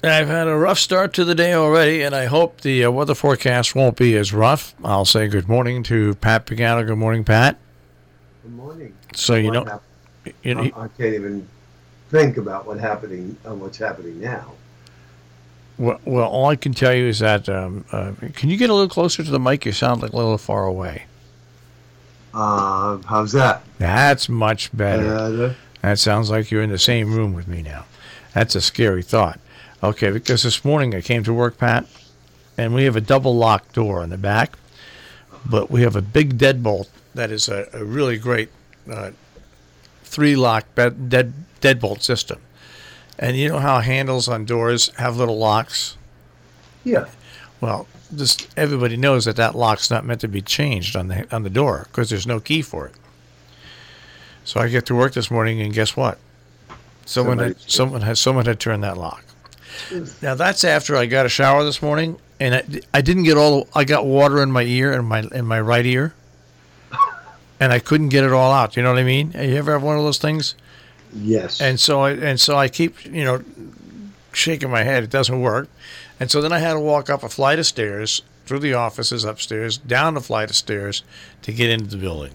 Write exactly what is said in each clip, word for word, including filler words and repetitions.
I've had a rough start to the day already, and I hope the uh, weather forecast won't be as rough. I'll say good morning to Pat Pagano. Good morning, Pat. Good morning. So you What know, hap- you I, know I can't even think about what happening uh, what's happening now. well, well, all I can tell you is that um, uh, can you get a little closer to the mic? You sound like a little far away. Uh, how's that? That's much better. Uh, That sounds like you're in the same room with me now. That's a scary thought. Okay, because this morning I came to work, Pat, and we have a double lock door in the back, but we have a big deadbolt that is a, a really great uh, three lock bed, dead deadbolt system. And you know how handles on doors have little locks? yeah. Well, just everybody knows that that lock's not meant to be changed on the on the door because there's no key for it. So I get to work this morning, and guess what? Someone had, Somebody's- someone has someone had turned that lock. Now that's after I got a shower this morning, and I, I didn't get all. I got water in my ear and my in my right ear, and I couldn't get it all out. You know what I mean? You ever have one of those things? Yes. And so I and so I keep you know shaking my head. It doesn't work, and so then I had to walk up a flight of stairs through the offices upstairs, down the flight of stairs to get into the building.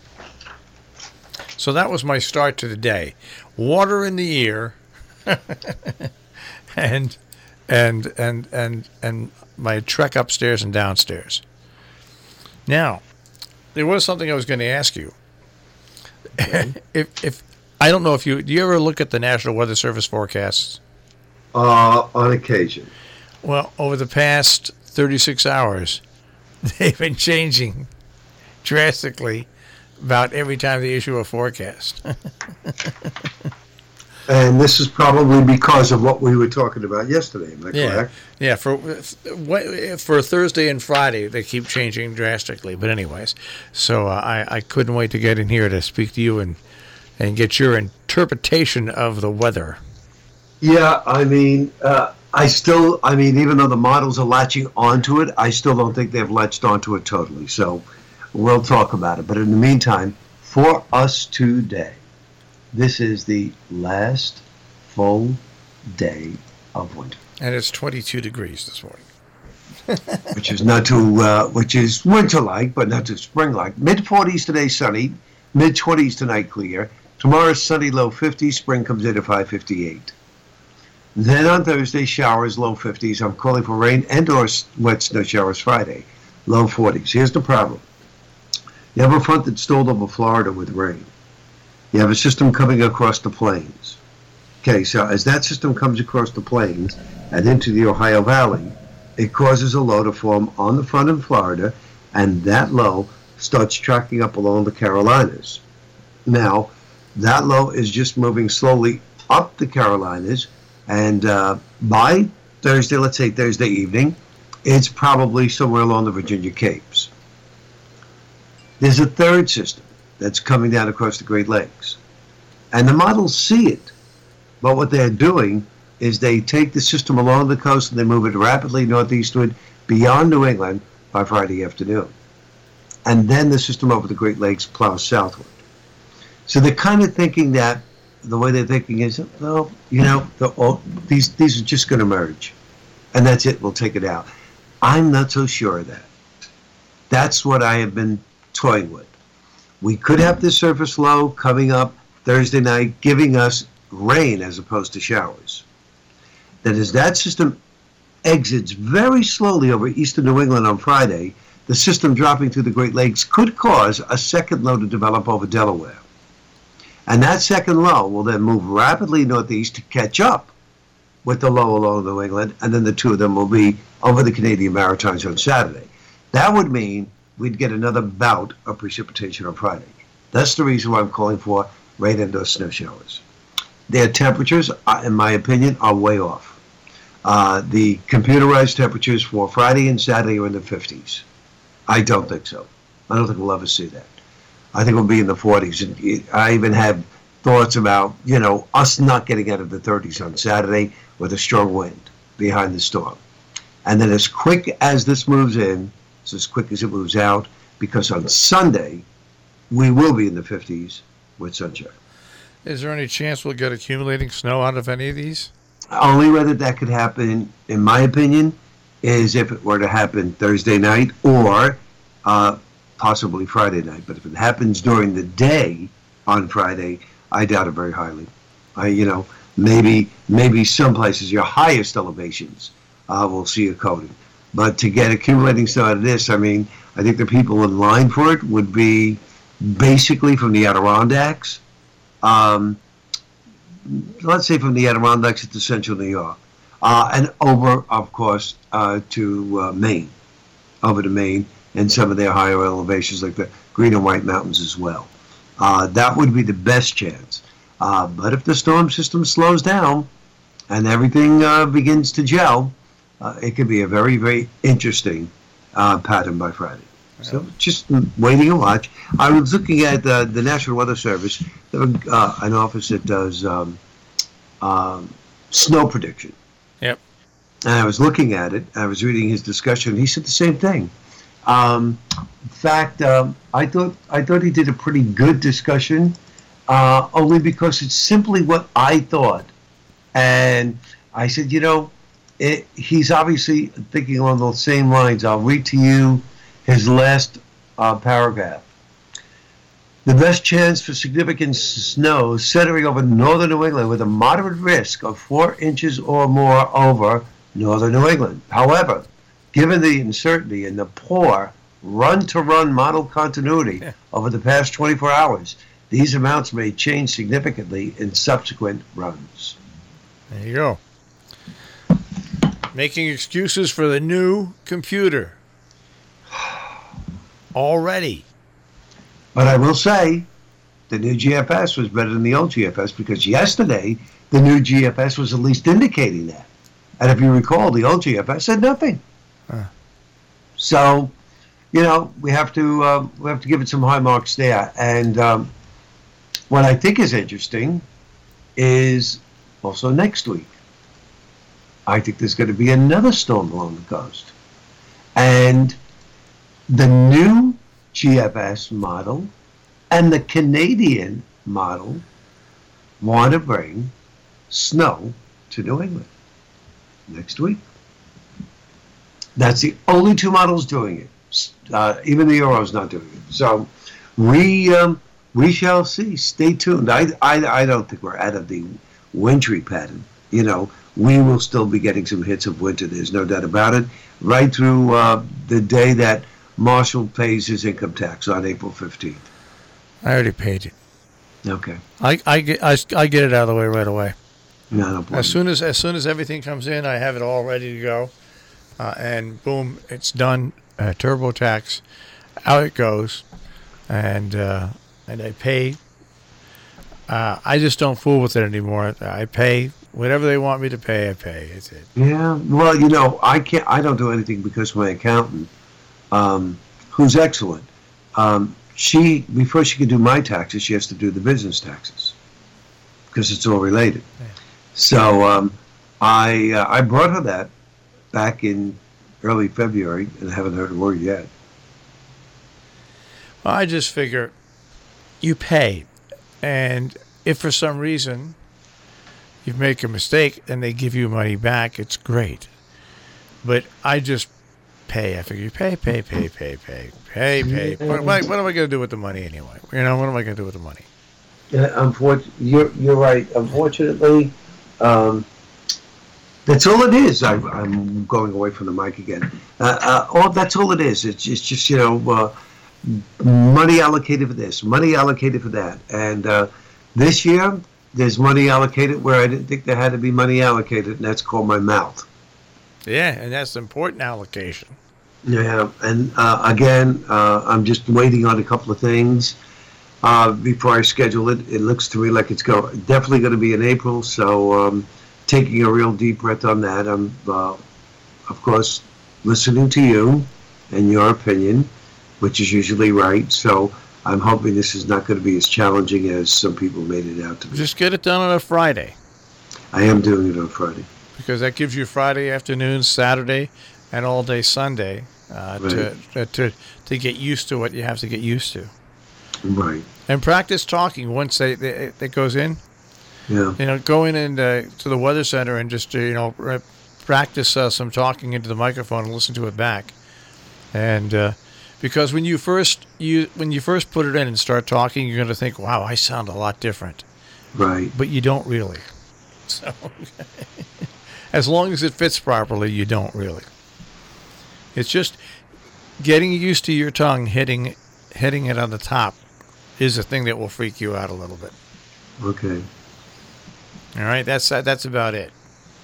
So that was my start to the day. Water in the ear, and and and and and my trek upstairs and downstairs. Now, there was something I was going to ask you. if if I don't know if you do you ever look at the National Weather Service forecasts? uh, on occasion. Well, over the past thirty-six hours, they've been changing drastically about every time they issue a forecast. And this is probably because of what we were talking about yesterday. Am I Yeah, correct? yeah. For for Thursday and Friday, they keep changing drastically. But anyways, so uh, I I couldn't wait to get in here to speak to you and and get your interpretation of the weather. Yeah, I mean, uh, I still, I mean, even though the models are latching onto it, I still don't think they've latched onto it totally. So we'll talk about it. But in the meantime, for us today, this is the last full day of winter, And it's twenty-two degrees this morning. which is not too, uh, which is winter-like, but not too spring-like. Mid forties today, sunny. Mid twenties tonight, clear. Tomorrow, sunny, low fifties. Spring comes in at five fifty-eight. Then on Thursday, showers, low fifties. I'm calling for rain and or wet snow showers Friday, low forties. Here's the problem. You have a front that stalled over Florida with rain. You have a system coming across the plains. Okay, so as that system comes across the plains and into the Ohio Valley, it causes a low to form on the front in Florida, and that low starts tracking up along the Carolinas. Now, that low is just moving slowly up the Carolinas, and uh, by Thursday, let's say Thursday evening, it's probably somewhere along the Virginia Capes. There's a third system that's coming down across the Great Lakes. And the models see it. But what they're doing is they take the system along the coast and they move it rapidly northeastward beyond New England by Friday afternoon. And then the system over the Great Lakes plows southward. So they're kind of thinking that the way they're thinking is, well, you know, the, all, these these are just going to merge. And that's it. We'll take it out. I'm not so sure of that. That's what I have been toying with. We could have this surface low coming up Thursday night, giving us rain as opposed to showers. That as that system exits very slowly over eastern New England on Friday, the system dropping through the Great Lakes could cause a second low to develop over Delaware. And that second low will then move rapidly northeast to catch up with the low along New England, and then the two of them will be over the Canadian Maritimes on Saturday. That would mean we'd get another bout of precipitation on Friday. That's the reason why I'm calling for rain and or snow showers. Their temperatures, uh, in my opinion, are way off. Uh, the computerized temperatures for Friday and Saturday are in the fifties. I don't think so. I don't think we'll ever see that. I think we'll be in the forties. And I even had thoughts about, you know, us not getting out of the thirties on Saturday with a strong wind behind the storm. And then as quick as this moves in, it's as quick as it moves out, because on Sunday, we will be in the fifties with sunshine. Is there any chance we'll get accumulating snow out of any of these? Only way that that could happen, in my opinion, is if it were to happen Thursday night or uh, possibly Friday night. But if it happens during the day on Friday, I doubt it very highly. I, you know, maybe maybe some places, your highest elevations, uh, will see a coating. But to get accumulating snow out of this, I mean, I think the people in line for it would be basically from the Adirondacks. Um, let's say from the Adirondacks to central New York. Uh, and over, of course, uh, to uh, Maine, over to Maine and some of their higher elevations like the Green and White Mountains as well. Uh, that would be the best chance. Uh, but if the storm system slows down and everything uh, begins to gel, uh, it could be a very, very interesting uh, pattern by Friday. So just waiting and watch. I was looking at uh, the National Weather Service, uh, an office that does um, um, snow prediction. Yep. And I was looking at it. I was reading his discussion. He said the same thing. Um, in fact, um, I thought I thought he did a pretty good discussion, uh, only because it's simply what I thought. And I said, you know, it, he's obviously thinking along those same lines. I'll read to you his last uh, paragraph. The best chance for significant snow centering over northern New England with a moderate risk of four inches or more over northern New England. However, given the uncertainty and the poor run-to-run model continuity yeah. over the past twenty-four hours, these amounts may change significantly in subsequent runs. There you go. Making excuses for the new computer. Already. But I will say, the new G F S was better than the old G F S because yesterday, the new G F S was at least indicating that. And if you recall, the old G F S said nothing. Huh. So, you know, we have to uh, we have to give it some high marks there. And um, what I think is interesting is also next week. I think there's going to be another storm along the coast. And the new G F S model and the Canadian model want to bring snow to New England next week. That's the only two models doing it. Uh, even the Euro's not doing it. So we um, we shall see. Stay tuned. I, I I don't think we're out of the wintry pattern. You know, we will still be getting some hits of winter. There's no doubt about it. Right through uh, the day that Marshall pays his income tax on April fifteenth. I already paid it. Okay. I, I, get, I, I get it out of the way right away. No, no problem. As soon as as soon as everything comes in, I have it all ready to go, uh, and boom, it's done. Uh, TurboTax, out it goes, and uh, and I pay. Uh, I just don't fool with it anymore. I pay whatever they want me to pay. I pay. That's it. Yeah. Well, you know, I can't. I don't do anything because my accountant. Um, who's excellent. Um, she before she can do my taxes, she has to do the business taxes because it's all related. Yeah. So um, I uh, I brought her that back in early February and I haven't heard a word yet. Well, I just figure you pay, and if for some reason you make a mistake and they give you money back, it's great. But I just pay. I figure you pay, pay, pay, pay, pay, pay, pay. What, what, what am I going to do with the money anyway? You know, what am I going to do with the money? Yeah, unfortunately, you're you're right. Unfortunately, um, that's all it is. I, I'm going away from the mic again. Uh, uh, all that's all it is. It's just, just you know, uh, money allocated for this, money allocated for that, and uh, this year there's money allocated where I didn't think there had to be money allocated, and that's called my mouth. Yeah, and that's an important allocation. Yeah, and uh, again, uh, I'm just waiting on a couple of things uh, before I schedule it. It looks to me like it's go definitely going to be in April, so um, taking a real deep breath on that. I'm, uh, of course, listening to you and your opinion, which is usually right. So I'm hoping this is not going to be as challenging as some people made it out to be. Just get it done on a Friday. I am doing it on Friday. Because that gives you Friday afternoon, Saturday, and all day Sunday uh, right. to, uh, to to get used to what you have to get used to. Right. And practice talking once they, they, it goes in. Yeah. You know, going into to the weather center and just, uh, you know, re- practice uh, some talking into the microphone and listen to it back. And uh, because when you first you when you first put it in and start talking, you're going to think, wow, I sound a lot different. Right. But you don't really. So as long as it fits properly, you don't really. It's just getting used to your tongue hitting hitting it on the top is the thing that will freak you out a little bit. Okay. All right, that's that's about it.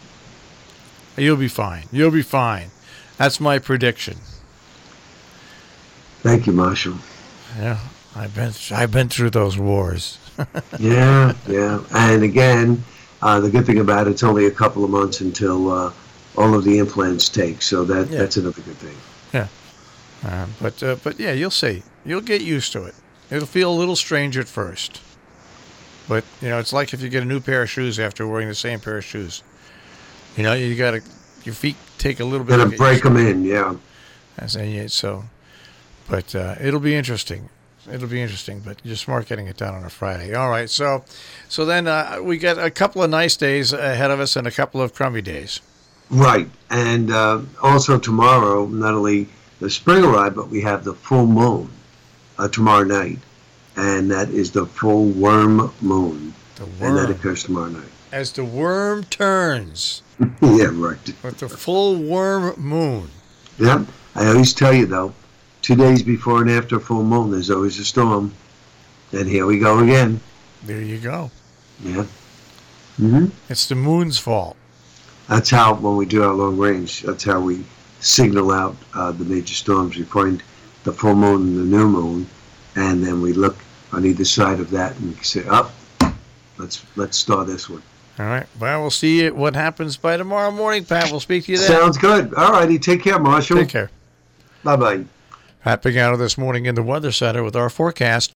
You'll be fine. You'll be fine. That's my prediction. Thank you, Marshall. Yeah, I've been I've been through those wars. Yeah, yeah. And again, uh, the good thing about it, it's only a couple of months until uh, all of the implants take. So that Yeah. that's another good thing. Yeah, uh, but uh, but yeah, you'll see. You'll get used to it. It'll feel a little strange at first, but you know, it's like if you get a new pair of shoes after wearing the same pair of shoes. You know, you got to your feet take a little bit. Gonna to get break used to them it. in, yeah. I say, yeah, so, but uh, it'll be interesting. It'll be interesting, but you're smart getting it done on a Friday. All right, so so then uh, we got a couple of nice days ahead of us and a couple of crummy days. Right. And uh, also tomorrow, not only the spring arrive, but we have the full moon uh, tomorrow night. And that is the full worm moon. The And that worm, occurs tomorrow night. as the worm turns Yeah, right. with the full worm moon. Yeah. I always tell you, though, two days before and after full moon, there's always a storm. And here we go again. There you go. Yeah. hmm It's the moon's fault. That's how, when we do our long range, that's how we signal out uh, the major storms. We find the full moon and the new moon, and then we look on either side of that and say, up, oh, let's let's start this one. All right. Well, we'll see what happens by tomorrow morning, Pat. We'll speak to you then. Sounds good. All righty. Take care, Marshall. Take care. Bye-bye. Pat Pagano this morning in the Weather Center with our forecast.